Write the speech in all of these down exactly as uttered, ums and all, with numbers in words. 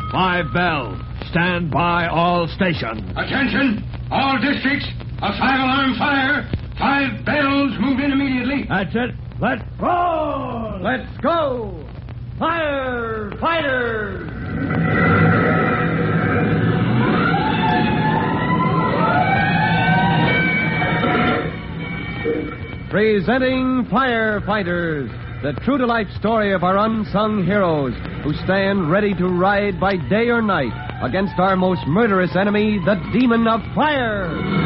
Five bells. Stand by all stations. Attention, all districts. A five-alarm fire. Five bells. Move in immediately. That's it. Let's roll. Let's go. Fire fighters. Presenting Firefighters, the true-to-life story of our unsung heroes who stand ready to ride by day or night against our most murderous enemy, the demon of fire.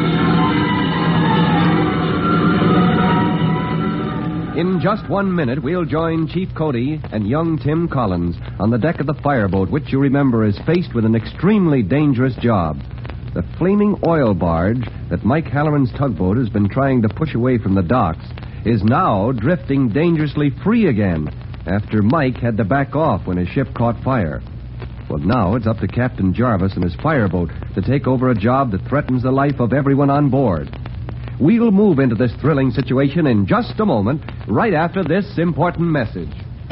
In just one minute, we'll join Chief Cody and young Tim Collins on the deck of the fireboat, which you remember is faced with an extremely dangerous job. The flaming oil barge that Mike Halloran's tugboat has been trying to push away from the docks is now drifting dangerously free again after Mike had to back off when his ship caught fire. Well, now it's up to Captain Jarvis and his fireboat to take over a job that threatens the life of everyone on board. We'll move into this thrilling situation in just a moment, right after this important message.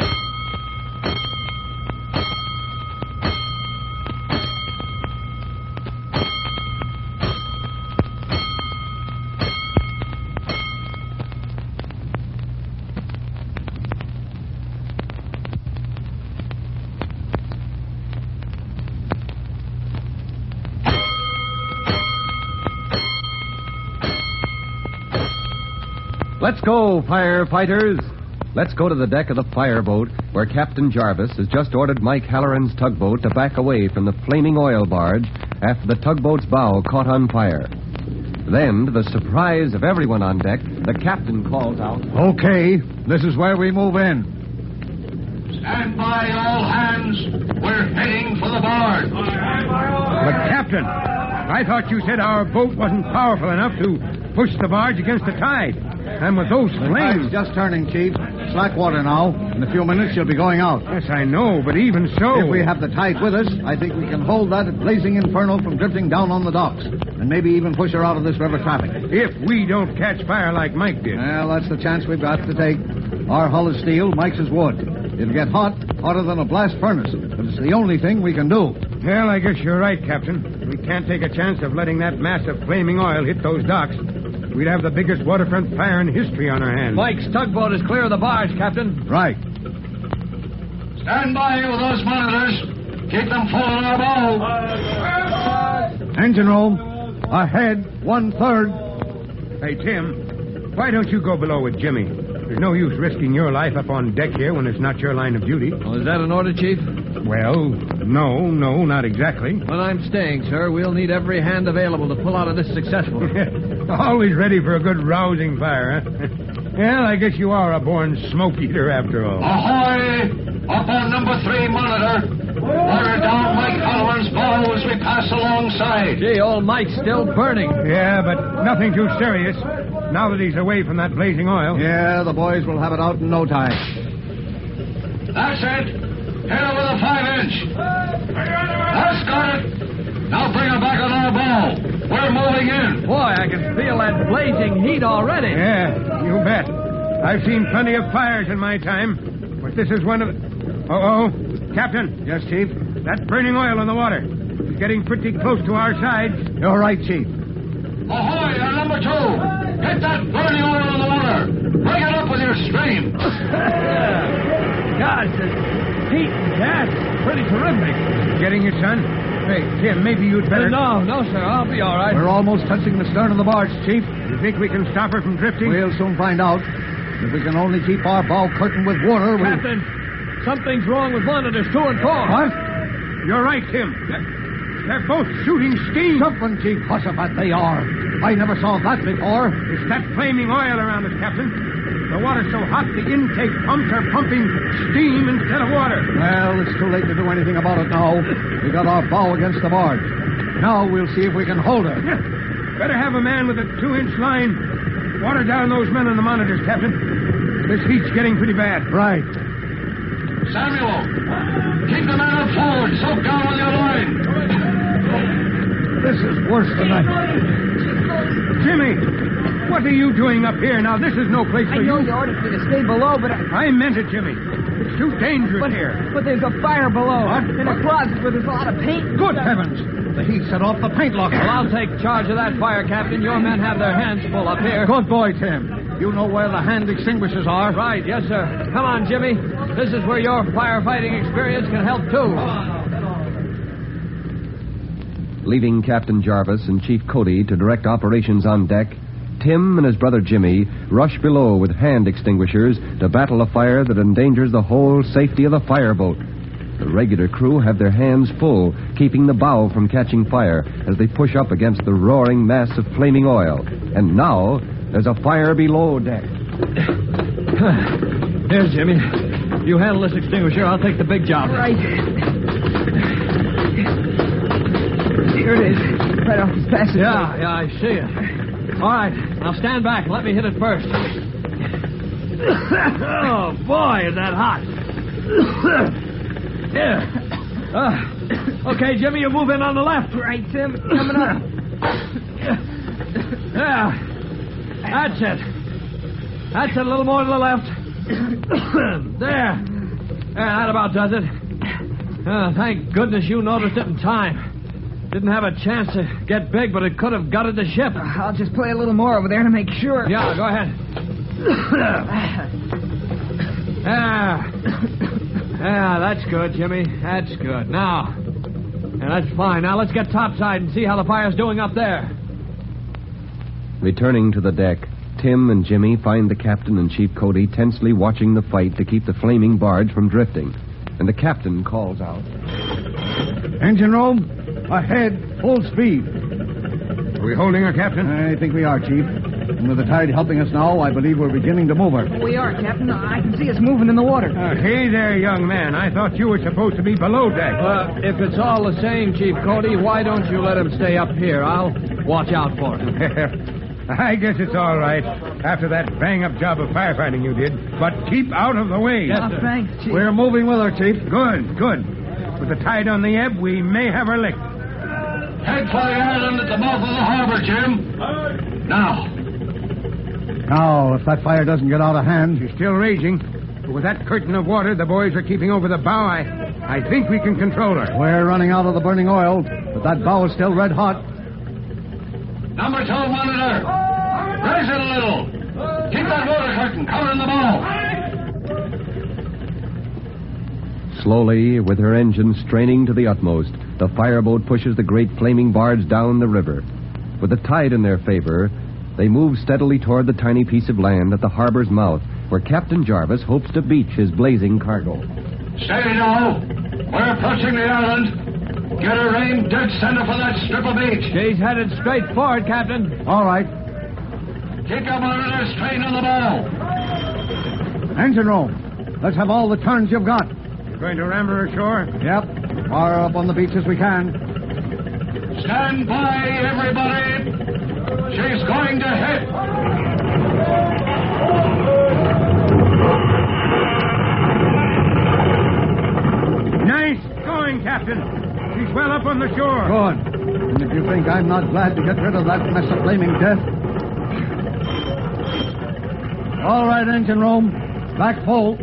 Let's go, firefighters. Let's go to the deck of the fireboat where Captain Jarvis has just ordered Mike Halloran's tugboat to back away from the flaming oil barge after the tugboat's bow caught on fire. Then, to the surprise of everyone on deck, the captain calls out, Okay, this is where we move in. Stand by, all hands. We're heading for the barge. But, Captain, I thought you said our boat wasn't powerful enough to push the barge against the tide. And with those flames... just turning, Chief. Slack water now. In a few minutes, she'll be going out. Yes, I know, but even so... If we have the tide with us, I think we can hold that blazing inferno from drifting down on the docks. And maybe even push her out of this river traffic. If we don't catch fire like Mike did. Well, that's the chance we've got to take. Our hull is steel, Mike's is wood. It'll get hot, hotter than a blast furnace. But it's the only thing we can do. Well, I guess you're right, Captain. We can't take a chance of letting that mass of flaming oil hit those docks. We'd have the biggest waterfront fire in history on our hands. Mike's tugboat is clear of the barge, Captain. Right. Stand by with those monitors. Keep them full on our bow. Engine room. Ahead, one-third. Hey, Tim, why don't you go below with Jimmy? There's no use risking your life up on deck here when it's not your line of duty. Oh, is that an order, Chief? Well, no, no, not exactly. Well, I'm staying, sir. We'll need every hand available to pull out of this successfully. Always ready for a good rousing fire, huh? Well, I guess you are a born smoke eater after all. Ahoy! Up on number three monitor. Order down Mike Halloran's bow as we pass alongside. Gee, old Mike's still burning. Yeah, but nothing too serious. Now that he's away from that blazing oil. Yeah, the boys will have it out in no time. That's it. Hit her with a five-inch. That's got it. Now bring her back on our bow. We're moving in. Boy, I can feel that blazing heat already. Yeah, you bet. I've seen plenty of fires in my time, but this is one of the... Uh-oh. Captain. Yes, Chief? That burning oil in the water. It's getting pretty close to our sides. You're right, Chief. Ahoy, on number two. Hit that burning oil in the water. Bring it up with your stream. Gosh, this heat and gas is pretty terrific. Getting it, son? Hey, Tim, maybe you'd better... Uh, no, no, sir. I'll be all right. We're almost touching the stern of the barge, Chief. You think we can stop her from drifting? We'll soon find out. If we can only keep our bow curtained with water, we... Captain, something's wrong with monitors two and four. What? You're right, Tim. They're both shooting steam. Something, Chief Hussabat, they are. I never saw that before. It's that flaming oil around us, Captain. The water's so hot, the intake pumps are pumping steam instead of water. Well, it's too late to do anything about it now. We got our bow against the barge. Now we'll see if we can hold her. Yeah. Better have a man with a two-inch line. Water down those men on the monitors, Captain. This heat's getting pretty bad. Right. Samuel, keep the man up forward. Soak down on your line. This is worse than I... Jimmy, what are you doing up here? Now, this is no place for I know you. you ordered me to stay below, but I... I meant it, Jimmy. It's too dangerous But, here. but there's a fire below. What? In a closet where there's a lot of paint. Good heavens! The heat set off the paint locker. Well, I'll take charge of that fire, Captain. Your men have their hands full up here. Good boy, Tim. You know where the hand extinguishers are. Right, yes, sir. Come on, Jimmy. This is where your firefighting experience can help, too. Leaving Captain Jarvis and Chief Cody to direct operations on deck, Tim and his brother Jimmy rush below with hand extinguishers to battle a fire that endangers the whole safety of the fireboat. The regular crew have their hands full, keeping the bow from catching fire as they push up against the roaring mass of flaming oil. And now, there's a fire below deck. Here, Jimmy. You handle this extinguisher. I'll take the big job. Right. Here it is. Right off the passage. Yeah, yeah, I see it. All right, now stand back. Let me hit it first. Oh, boy, is that hot. Here. Uh, okay, Jimmy, you move in on the left. Right, Tim. Coming up. Yeah. That's it. That's it. A little more to the left. There. Yeah, that about does it. Uh, thank goodness you noticed it in time. Didn't have a chance to get big, but it could have gutted the ship. I'll just play a little more over there to make sure. Yeah, go ahead. Yeah. Yeah, that's good, Jimmy. That's good. Now, yeah, that's fine. Now let's get topside and see how the fire's doing up there. Returning to the deck, Tim and Jimmy find the captain and Chief Cody tensely watching the fight to keep the flaming barge from drifting. And the captain calls out. Engine room, ahead, full speed. Are we holding her, Captain? I think we are, Chief. And with the tide helping us now, I believe we're beginning to move her. We are, Captain. I can see us moving in the water. Uh, hey there, young man. I thought you were supposed to be below deck. Uh, if it's all the same, Chief Cody, why don't you let him stay up here? I'll watch out for him. I guess it's all right after that bang-up job of firefighting you did. But keep out of the way. Yes, Oh, sir. thanks, Chief. We're moving with her, Chief. Good, good. With the tide on the ebb, we may have her licked. Head for the island at the mouth of the harbor, Jim. Now. Now, if that fire doesn't get out of hand... She's still raging. But with that curtain of water the boys are keeping over the bow, I, I think we can control her. We're running out of the burning oil, but that bow is still red hot. Number two monitor. Raise it a little. Keep that water curtain covering the bow. Slowly, with her engine straining to the utmost, the fireboat pushes the great flaming barge down the river. With the tide in their favor, they move steadily toward the tiny piece of land at the harbor's mouth, where Captain Jarvis hopes to beach his blazing cargo. Steady now. We're approaching the island. Get her aim dead center for that strip of beach. She's headed straight forward, Captain. All right. Keep your monitor straight on the bow. Engine room. Let's have all the turns you've got. You're going to ram her ashore? Yep. Far up on the beach as we can. Stand by, everybody. She's going to hit. Nice going, Captain. She's well up on the shore. Good. And if you think I'm not glad to get rid of that mess of flaming death... All right, engine room. Back full.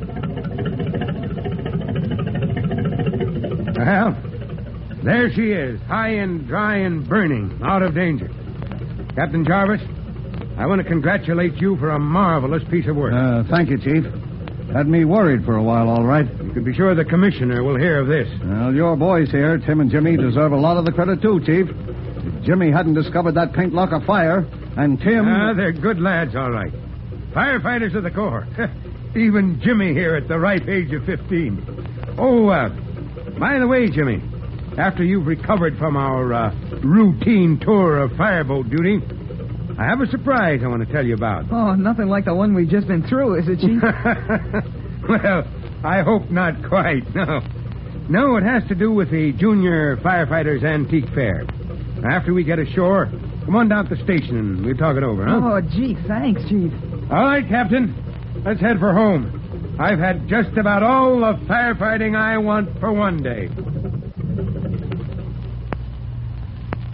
Well, there she is, high and dry and burning, out of danger. Captain Jarvis, I want to congratulate you for a marvelous piece of work. Uh, thank you, Chief. Had me worried for a while, all right. You can be sure the commissioner will hear of this. Well, your boys here, Tim and Jimmy, deserve a lot of the credit, too, Chief. If Jimmy hadn't discovered that paint locker fire, and Tim... Ah, they're good lads, all right. Firefighters of the Corps. Even Jimmy here at the ripe age of fifteen. Oh, uh, by the way, Jimmy, after you've recovered from our uh, routine tour of fireboat duty, I have a surprise I want to tell you about. Oh, nothing like the one we've just been through, is it, Chief? Well, I hope not quite, no. No, it has to do with the Junior Firefighters Antique Fair. After we get ashore, come on down to the station and we'll talk it over, huh? Oh, gee, thanks, Chief. All right, Captain. Let's head for home. I've had just about all the firefighting I want for one day.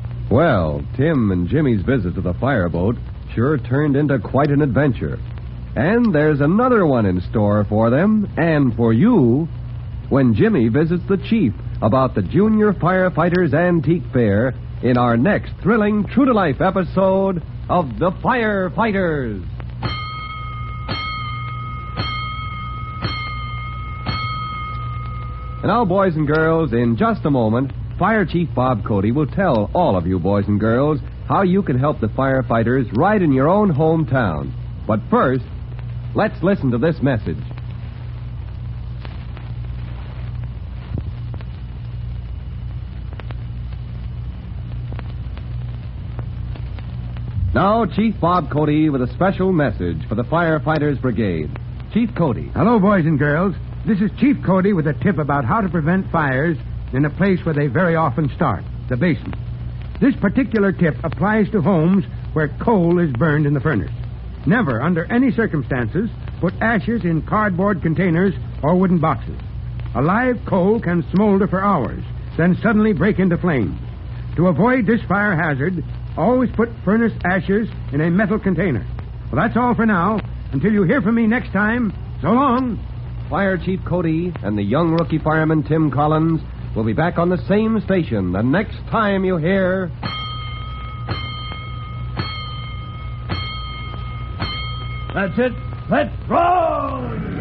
Well, Tim and Jimmy's visit to the fireboat sure turned into quite an adventure. And there's another one in store for them and for you when Jimmy visits the chief about the Junior Firefighters Antique Fair in our next thrilling true-to-life episode of The Firefighters. And now, boys and girls, in just a moment, Fire Chief Bob Cody will tell all of you boys and girls how you can help the firefighters right in your own hometown. But first, let's listen to this message. Now, Chief Bob Cody with a special message for the Firefighters Brigade. Chief Cody. Hello, boys and girls. This is Chief Cody with a tip about how to prevent fires in a place where they very often start, the basement. This particular tip applies to homes where coal is burned in the furnace. Never, under any circumstances, put ashes in cardboard containers or wooden boxes. A live coal can smolder for hours, then suddenly break into flames. To avoid this fire hazard, always put furnace ashes in a metal container. Well, that's all for now. Until you hear from me next time, so long. Fire Chief Cody and the young rookie fireman Tim Collins will be back on the same station the next time you hear... That's it. Let's roll!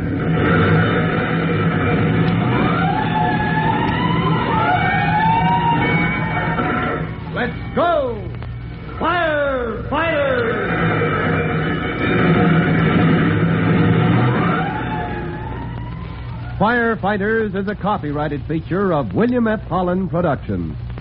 Let's go! Fire! Fire! Firefighters is a copyrighted feature of William F. Holland Productions.